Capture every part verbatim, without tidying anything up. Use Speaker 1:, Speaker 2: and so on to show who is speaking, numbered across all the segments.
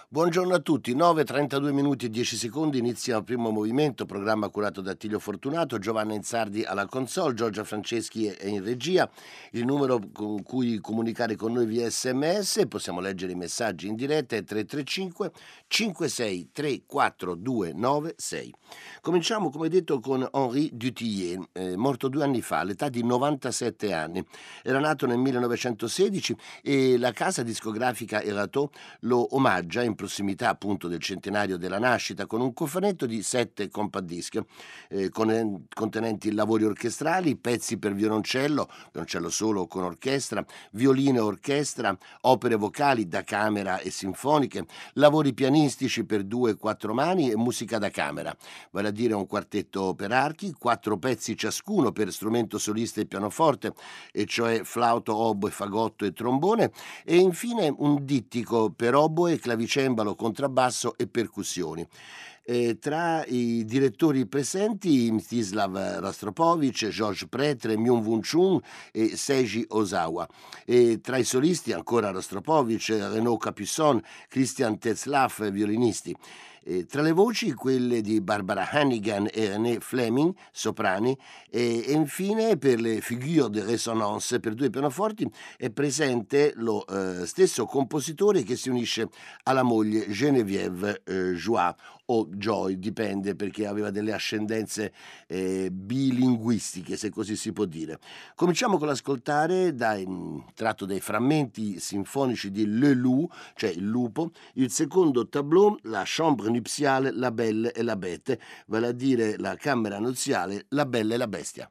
Speaker 1: Buongiorno a tutti, nove e trentadue minuti e dieci secondi, inizia il primo movimento, programma curato da Attilio Fortunato, Giovanna Insardi alla console, Giorgia Franceschi è in regia, il numero con cui comunicare con noi via sms, possiamo leggere i messaggi in diretta, è tre tre cinque cinque sei tre quattro due nove sei. Cominciamo come detto con Henri Dutilleux, eh, morto due anni fa all'età di novantasette anni, era nato nel millenovecentosedici e la casa discografica Erato lo omaggia in prossimità appunto del centenario della nascita con un cofanetto di sette compact disc eh, con, contenenti lavori orchestrali, pezzi per violoncello, violoncello solo con orchestra, violine e orchestra, opere vocali da camera e sinfoniche, lavori pianistici per due e quattro mani e musica da camera, vale a dire un quartetto per archi, quattro pezzi ciascuno per strumento solista e pianoforte, e cioè flauto, oboe, fagotto e trombone, e infine un dittico per oboe, clavicembalo, contrabbasso e percussioni. Eh, tra i direttori presenti Mstislav Rostropovich, Georges Pretre, Myung-Whun Chung e Seiji Ozawa. E tra i solisti ancora Rostropovich, Renaud Capuçon, Christian Tetzlaff, violinisti. E tra le voci quelle di Barbara Hannigan e René Fleming, soprani, e, e infine per le figure de résonance per due pianoforti è presente lo eh, stesso compositore che si unisce alla moglie Geneviève eh, Joie o Joy, dipende perché aveva delle ascendenze eh, bilinguistiche, se così si può dire. Cominciamo con l'ascoltare dai, tratto dai frammenti sinfonici di Le Loup, cioè il lupo, il secondo tableau, la chambre nuptiale, la belle e la bête, vale a dire la camera nuziale, la bella e la bestia.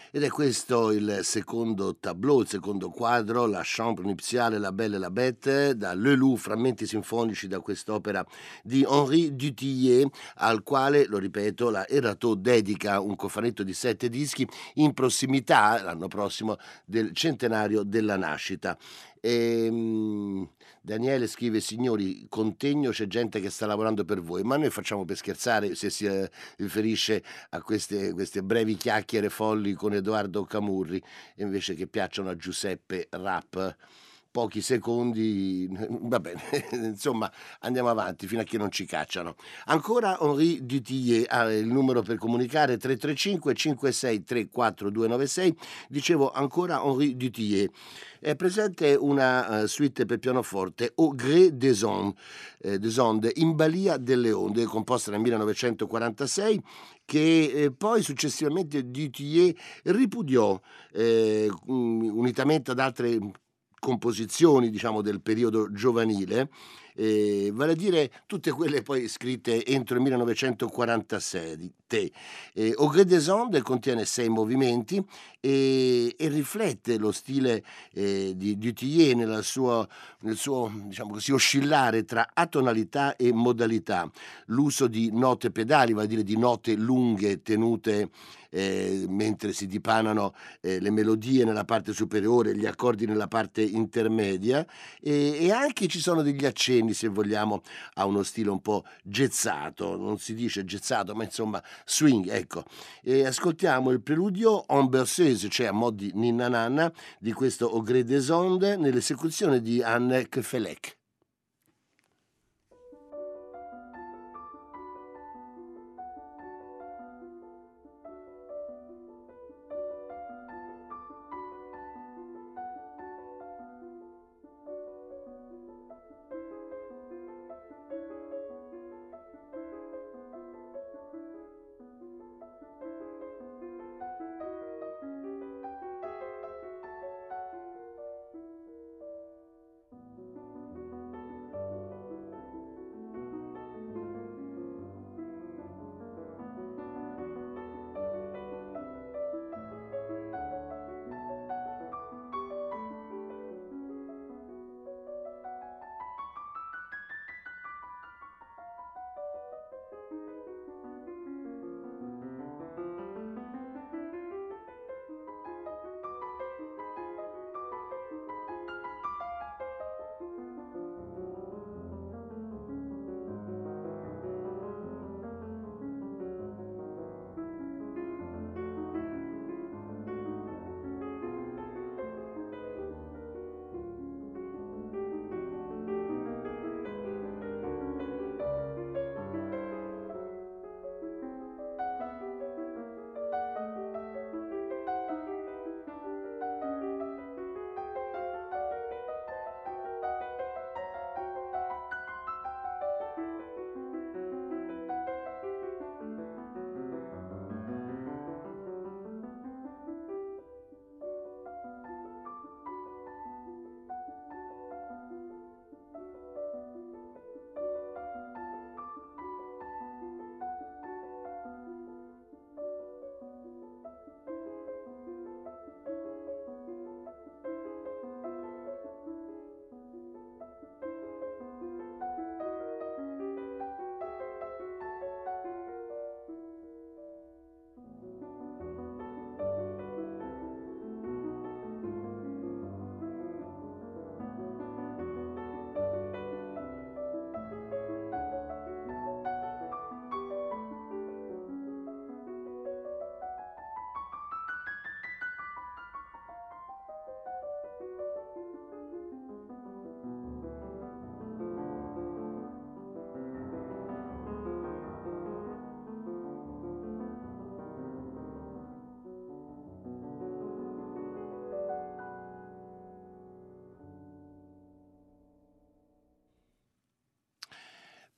Speaker 1: Ed è questo il secondo tableau, il secondo quadro, la Chambre nuptiale, La Belle et la Bête, da Le Loup, frammenti sinfonici da quest'opera di Henri Dutilleux, al quale, lo ripeto, la Erato dedica un cofanetto di sette dischi in prossimità, l'anno prossimo, del centenario della nascita. Ehm, Daniele scrive: signori, contegno, c'è gente che sta lavorando per voi, ma noi facciamo per scherzare, se si eh, riferisce a queste, queste brevi chiacchiere folli con Edoardo Camurri, invece che piacciono a Giuseppe Rapp. Pochi secondi, va bene, insomma andiamo avanti fino a che non ci cacciano. Ancora Henri Dutilleux, ah, il numero per comunicare tre tre cinque cinque sei tre quattro due nove sei, dicevo ancora Henri Dutilleux. È presente una uh, suite per pianoforte Au gré des ondes, eh, des ondes, in balia delle onde, composta nel millenovecentoquarantasei, che eh, poi successivamente Dutilleux ripudiò eh, unitamente ad altre composizioni, diciamo, del periodo giovanile, eh, vale a dire tutte quelle poi scritte entro il millenovecentoquarantasei. Eh, Au gré des ondes contiene sei movimenti e, e riflette lo stile eh, di Dutilleux nella sua, nel suo, diciamo così, oscillare tra atonalità e modalità, l'uso di note pedali, vale a dire di note lunghe tenute eh, mentre si dipanano eh, le melodie nella parte superiore, gli accordi nella parte intermedia, e, e anche ci sono degli accenni, se vogliamo, a uno stile un po' gezzato, non si dice gezzato, ma insomma swing, ecco. E ascoltiamo il preludio en berceuse, cioè a mo' di ninna nanna, di questo Au gré des ondes, nell'esecuzione di Anne Kefelec.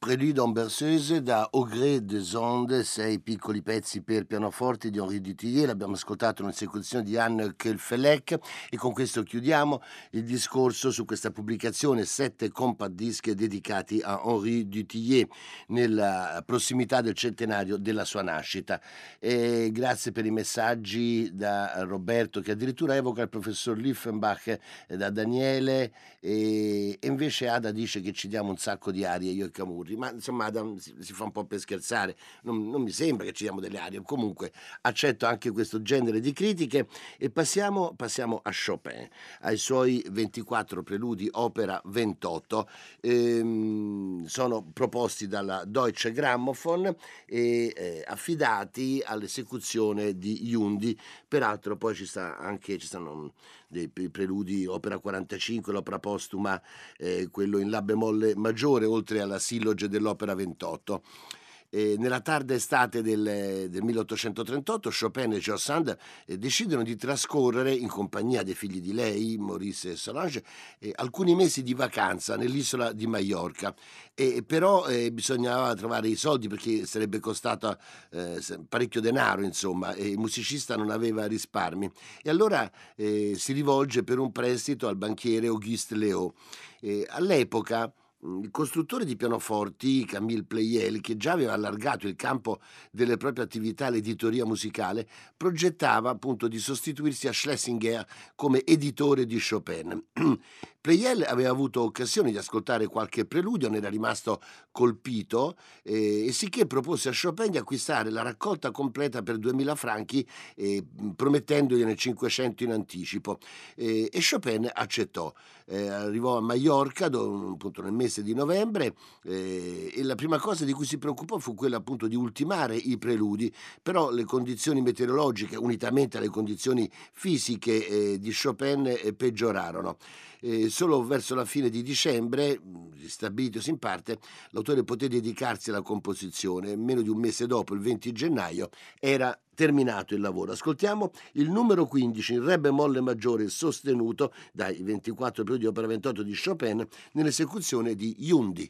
Speaker 1: Prélude en berceuse da Au gré des ondes, sei piccoli pezzi per pianoforte di Henri Dutilleux, l'abbiamo ascoltato un'esecuzione di Anne Kehlfelek e con questo chiudiamo il discorso su questa pubblicazione, sette compact disc dedicati a Henri Dutilleux nella prossimità del centenario della sua nascita. E grazie per i messaggi da Roberto che addirittura evoca il professor Liffenbach, eh, da Daniele e, e invece Ada dice che ci diamo un sacco di arie io e Camurri, ma insomma Ada si, si fa un po' per scherzare, non, non mi sembra che ci diamo delle arie, comunque accetto anche questo genere di critiche e passiamo, passiamo a Chopin, ai suoi ventiquattro preludi opera ventotto, ehm, sono proposti dalla Deutsche Grammophon e eh, affidati all'esecuzione di Jundi. Peraltro poi ci sta anche ci stanno dei pre- preludi opera quarantacinque, l'opera postuma, eh, quello in la bemolle maggiore, oltre alla silloge dell'opera ventotto. E nella tarda estate del, del milleottocentotrentotto Chopin e George Sand eh, decidono di trascorrere in compagnia dei figli di lei, Maurice e Solange, eh, alcuni mesi di vacanza nell'isola di Maiorca. E, però eh, bisognava trovare i soldi perché sarebbe costato eh, se- parecchio denaro, insomma, e il musicista non aveva risparmi. E allora eh, si rivolge per un prestito al banchiere Auguste Léo. Eh, all'epoca mhmm, il costruttore di pianoforti Camille Pleyel, che già aveva allargato il campo delle proprie attività all'editoria musicale, progettava appunto di sostituirsi a Schlesinger come editore di Chopin. Pleyel aveva avuto occasione di ascoltare qualche preludio, ne era rimasto colpito, eh, e sicché propose a Chopin di acquistare la raccolta completa per duemila franchi, eh, promettendogliene cinquecento in anticipo. Eh, e Chopin accettò. Eh, arrivò a Maiorca do- appunto nel mese di novembre, eh, e la prima cosa di cui si preoccupò fu quella appunto di ultimare i preludi, però le condizioni meteorologiche unitamente alle condizioni fisiche eh, di Chopin eh, peggiorarono. Eh, solo verso la fine di dicembre, mh, ristabilitosi in parte, l'autore poté dedicarsi alla composizione. Meno di un mese dopo, il venti gennaio, era terminato il lavoro. Ascoltiamo il numero quindici in re bemolle maggiore sostenuto dai ventiquattro periodi di opera ventotto di Chopin nell'esecuzione di Jundi.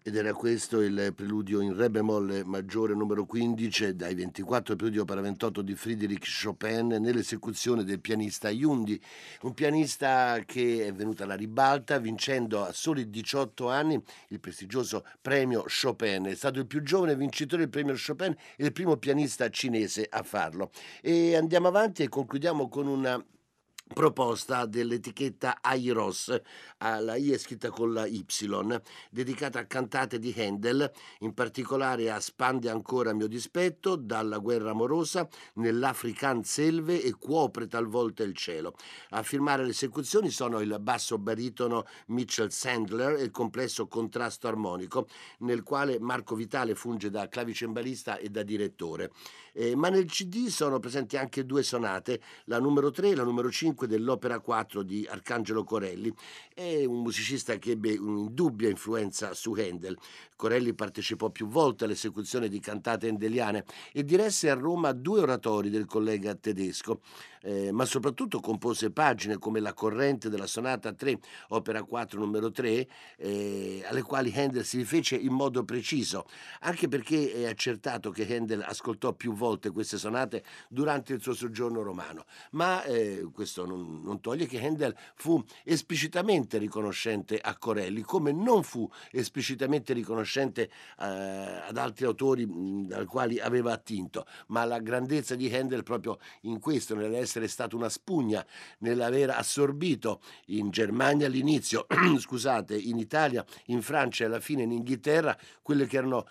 Speaker 1: Ed era questo il preludio in re bemolle maggiore numero quindici dai ventiquattro preludio opera ventotto di Frédéric Chopin nell'esecuzione del pianista Yundi, un pianista che è venuto alla ribalta vincendo a soli diciotto anni il prestigioso premio Chopin. È stato il più giovane vincitore del premio Chopin e il primo pianista cinese a farlo. E andiamo avanti e concludiamo con una proposta dell'etichetta Airos, ah, la I è scritta con la Y, dedicata a cantate di Handel, in particolare a Spande ancora mio dispetto, Dalla guerra amorosa, Nell'African selve e Cuopre talvolta il cielo. A firmare le esecuzioni sono il basso baritono Mitchell Sandler e il complesso contrasto armonico, nel quale Marco Vitale funge da clavicembalista e da direttore. Eh, ma nel C D sono presenti anche due sonate, la numero tre e la numero cinque dell'Opera quattro di Arcangelo Corelli. È un musicista che ebbe un'indubbia influenza su Handel. Corelli partecipò più volte all'esecuzione di cantate handeliane e diresse a Roma due oratori del collega tedesco, eh, ma soprattutto compose pagine come La corrente della sonata tre, opera quattro numero tre, eh, alle quali Handel si rifece in modo preciso, anche perché è accertato che Handel ascoltò più volte queste sonate durante il suo soggiorno romano. Ma eh, questo non, non toglie che Handel fu esplicitamente riconoscente a Corelli, come non fu esplicitamente riconoscente eh, ad altri autori mh, dal quali aveva attinto, ma la grandezza di Handel proprio in questo, nell'essere stato una spugna, nell'aver assorbito in Germania all'inizio, scusate, in Italia, in Francia e alla fine in Inghilterra, quelle che erano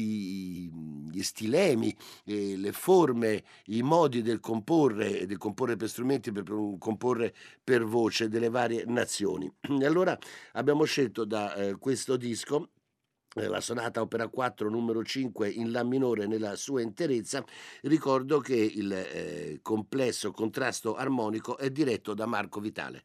Speaker 1: i, gli stilemi, eh, le forme, i modi del comporre, del comporre per strumenti, per, per comporre per voce delle varie nazioni. E allora abbiamo scelto da eh, questo disco eh, la sonata opera quattro numero cinque in La minore nella sua interezza. Ricordo che il eh, complesso contrasto armonico è diretto da Marco Vitale.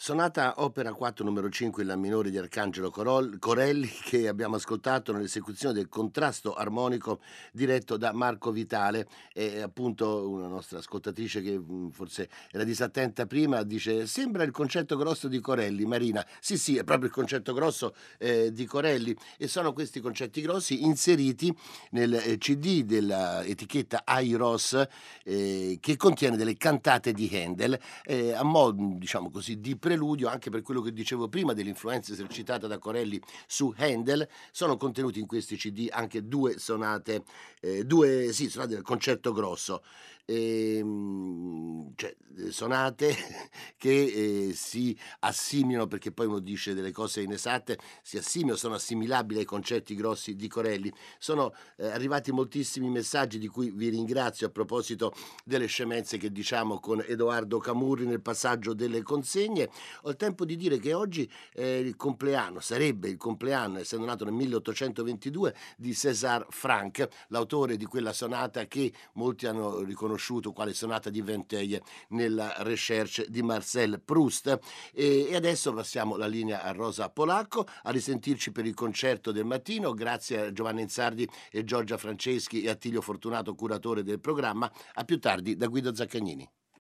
Speaker 1: Sonata opera quattro numero cinque in La minore di Arcangelo Corol Corelli, che abbiamo ascoltato nell'esecuzione del contrasto armonico diretto da Marco Vitale. E appunto una nostra ascoltatrice che, mhmm, forse era disattenta prima, dice: "Sembra il concerto grosso di Corelli, Marina". Sì, sì, è proprio il concerto grosso, ehm, di Corelli, e sono questi concerti grossi inseriti nel, ehm, C D della etichetta Airos, ehm, che contiene delle cantate di Handel, ehm, a mo', mhmm, diciamo così, di preludio anche per quello che dicevo prima dell'influenza esercitata da Corelli su Handel. Sono contenuti in questi C D anche due sonate, ehm, due sì, sonate del concerto grosso, ehm, cioè, ehm, sonate che, ehm, si assimilano, perché poi uno dice delle cose inesatte, si assimilano, sono assimilabili ai concerti grossi di Corelli. Sono, ehm, arrivati moltissimi messaggi di cui vi ringrazio a proposito delle scemenze che diciamo con Edoardo Camurri nel passaggio delle consegne. Ho il tempo di dire che oggi è il compleanno, sarebbe il compleanno, essendo nato nel milleottocentoventidue, di César Franck, l'autore di quella sonata che molti hanno riconosciuto quale sonata di Vinteuil nella Recherche di Marcel Proust. E, e adesso passiamo la linea a Rosa Polacco, a risentirci per il concerto del mattino. Grazie a Giovanna Inzardi e Giorgia Franceschi e Attilio Fortunato, curatore del programma. A più tardi da Guido Zaccagnini.